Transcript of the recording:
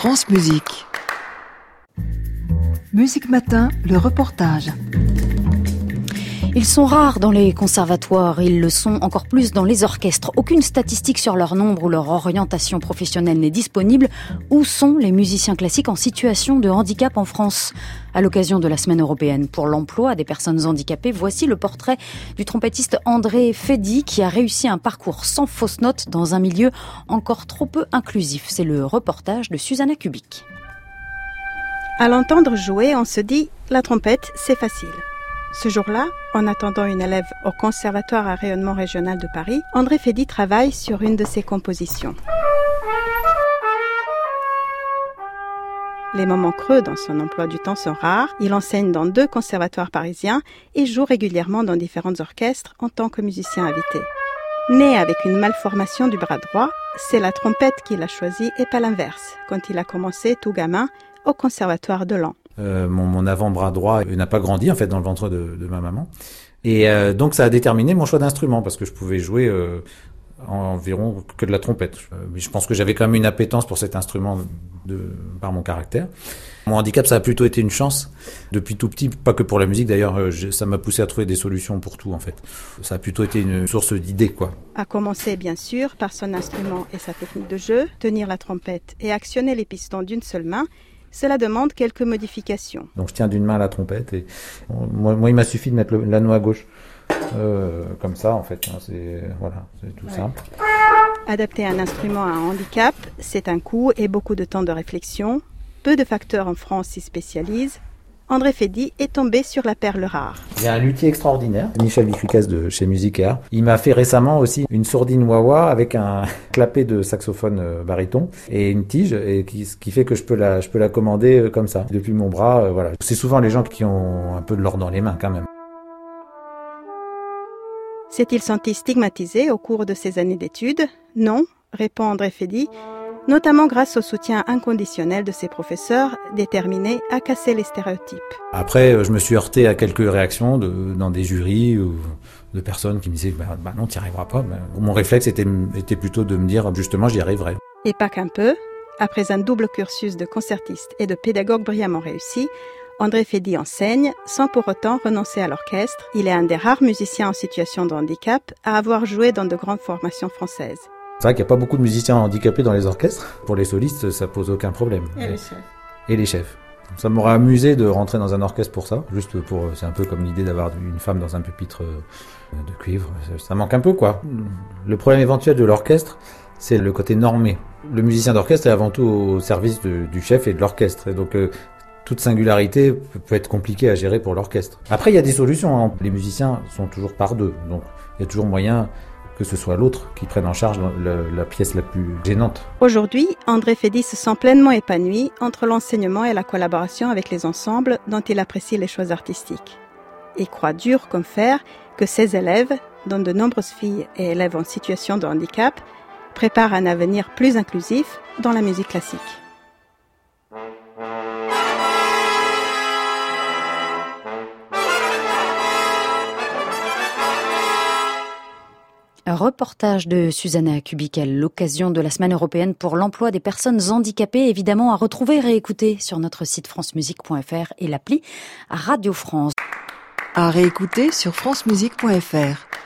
France Musique. Musique Matin, le reportage. Ils sont rares dans les conservatoires, ils le sont encore plus dans les orchestres. Aucune statistique sur leur nombre ou leur orientation professionnelle n'est disponible. Où sont les musiciens classiques en situation de handicap en France ? À l'occasion de la Semaine européenne pour l'emploi des personnes handicapées, voici le portrait du trompettiste André Fedi qui a réussi un parcours sans fausse note dans un milieu encore trop peu inclusif. C'est le reportage de Susanna Kubik. À l'entendre jouer, on se dit « la trompette, c'est facile ». Ce jour-là, en attendant une élève au Conservatoire à rayonnement régional de Paris, André Fedi travaille sur une de ses compositions. Les moments creux dans son emploi du temps sont rares. Il enseigne dans 2 conservatoires parisiens et joue régulièrement dans différents orchestres en tant que musicien invité. Né avec une malformation du bras droit, c'est la trompette qu'il a choisie et pas l'inverse, quand il a commencé tout gamin au Conservatoire de Laon. Mon avant-bras droit n'a pas grandi en fait dans le ventre de ma maman. Et donc ça a déterminé mon choix d'instrument parce que je pouvais jouer environ que de la trompette. Mais je pense que j'avais quand même une appétence pour cet instrument par mon caractère. Mon handicap, ça a plutôt été une chance. Depuis tout petit, pas que pour la musique d'ailleurs, ça m'a poussé à trouver des solutions pour tout en fait. Ça a plutôt été une source d'idées quoi. À commencer bien sûr par son instrument et sa technique de jeu, tenir la trompette et actionner les pistons d'une seule main. Cela demande quelques modifications. Donc je tiens d'une main la trompette et moi il m'a suffi de mettre l'anneau à gauche comme ça en fait. C'est tout simple. Adapter un instrument à un handicap, c'est un coût et beaucoup de temps de réflexion. Peu de facteurs en France s'y spécialisent. André Fedi est tombé sur la perle rare. Il y a un luthier extraordinaire, Michel Vicrucas de chez Musicaire. Il m'a fait récemment aussi une sourdine wah-wah avec un clapet de saxophone baryton et une tige, et ce qui fait que je peux la commander comme ça, depuis mon bras. Voilà. C'est souvent les gens qui ont un peu de l'or dans les mains quand même. S'est-il senti stigmatisé au cours de ses années d'études ? Non, répond André Fedi, notamment grâce au soutien inconditionnel de ses professeurs déterminés à casser les stéréotypes. Après, je me suis heurté à quelques réactions dans des jurys ou de personnes qui me disaient bah non, tu n'y arriveras pas. Mon réflexe était plutôt de me dire justement j'y arriverai. Et pas qu'un peu. Après un double cursus de concertiste et de pédagogue brillamment réussi, André Fedi enseigne sans pour autant renoncer à l'orchestre. Il est un des rares musiciens en situation de handicap à avoir joué dans de grandes formations françaises. C'est vrai qu'il n'y a pas beaucoup de musiciens handicapés dans les orchestres. Pour les solistes, ça pose aucun problème. Et les chefs. Ça m'aurait amusé de rentrer dans un orchestre pour ça. C'est un peu comme l'idée d'avoir une femme dans un pupitre de cuivre. Ça manque un peu, quoi. Le problème éventuel de l'orchestre, c'est le côté normé. Le musicien d'orchestre est avant tout au service du chef et de l'orchestre. Et donc, toute singularité peut être compliquée à gérer pour l'orchestre. Après, il y a des solutions, hein. Les musiciens sont toujours par 2. Donc, il y a toujours moyen que ce soit l'autre qui prenne en charge la pièce la plus gênante. Aujourd'hui, André Fedi se sent pleinement épanoui entre l'enseignement et la collaboration avec les ensembles dont il apprécie les choix artistiques. Il croit dur comme fer que ses élèves, dont de nombreuses filles et élèves en situation de handicap, préparent un avenir plus inclusif dans la musique classique. Un reportage de Susanna Kubik à l'occasion de la Semaine européenne pour l'emploi des personnes handicapées, évidemment à retrouver et réécouter sur notre site francemusique.fr et l'appli Radio France. À réécouter sur francemusique.fr.